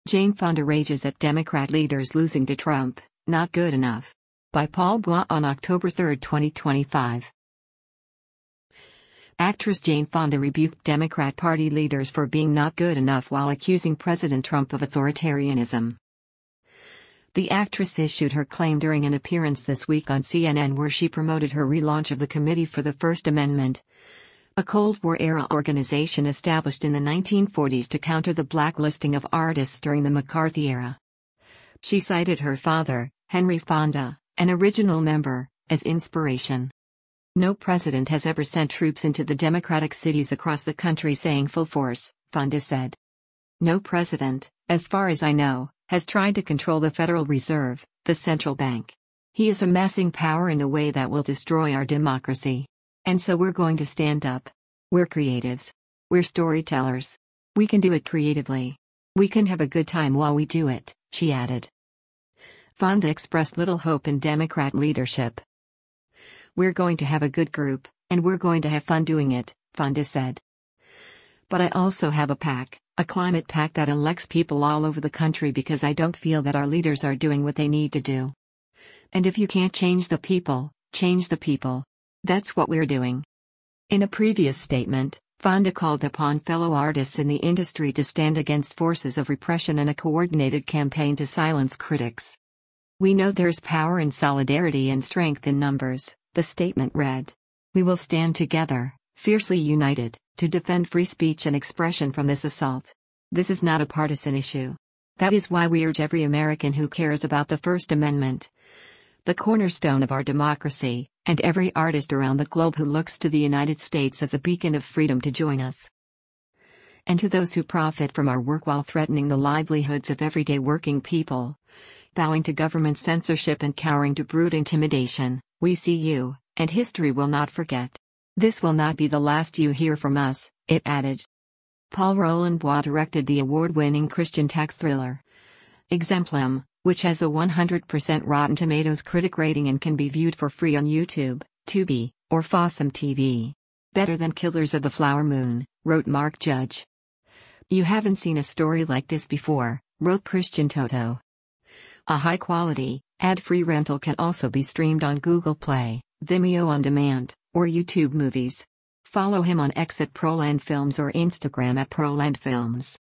Jane Fonda rages at Democrat leaders losing to Trump, not good enough. By Paul Bois on October 3, 2025. Actress Jane Fonda rebuked Democrat Party leaders for being not good enough while accusing President Trump of authoritarianism. The actress issued her claim during an appearance this week on CNN where she promoted her relaunch of the Committee for the First Amendment, a Cold War-era organization established in the 1940s to counter the blacklisting of artists during the McCarthy era. She cited her father, Henry Fonda, an original member, as inspiration. No president has ever sent troops into the Democratic cities across the country saying full force, Fonda said. No president, as far as I know, has tried to control the Federal Reserve, the central bank. He is amassing power in a way that will destroy our democracy. And so we're going to stand up. We're creatives. We're storytellers. We can do it creatively. We can have a good time while we do it, she added. Fonda expressed little hope in Democrat leadership. We're going to have a good group, and we're going to have fun doing it, Fonda said. But I also have a PAC, a climate PAC that elects people all over the country because I don't feel that our leaders are doing what they need to do. And if you can't change the people, change the people. That's what we're doing. In a previous statement, Fonda called upon fellow artists in the industry to stand against forces of repression in a coordinated campaign to silence critics. We know there's power in solidarity and strength in numbers, the statement read. We will stand together, fiercely united, to defend free speech and expression from this assault. This is not a partisan issue. That is why we urge every American who cares about the First Amendment, the cornerstone of our democracy, and every artist around the globe who looks to the United States as a beacon of freedom to join us. And to those who profit from our work while threatening the livelihoods of everyday working people, bowing to government censorship and cowering to brute intimidation, we see you, and history will not forget. This will not be the last you hear from us, it added. Paul Roland Bois directed the award-winning Christian tech thriller Exemplum, which has a 100% Rotten Tomatoes critic rating and can be viewed for free on YouTube, Tubi, or Fossum TV. Better than Killers of the Flower Moon, wrote Mark Judge. You haven't seen a story like this before, wrote Christian Toto. A high-quality, ad-free rental can also be streamed on Google Play, Vimeo On Demand, or YouTube Movies. Follow him on X at Proland Films or Instagram at Proland Films.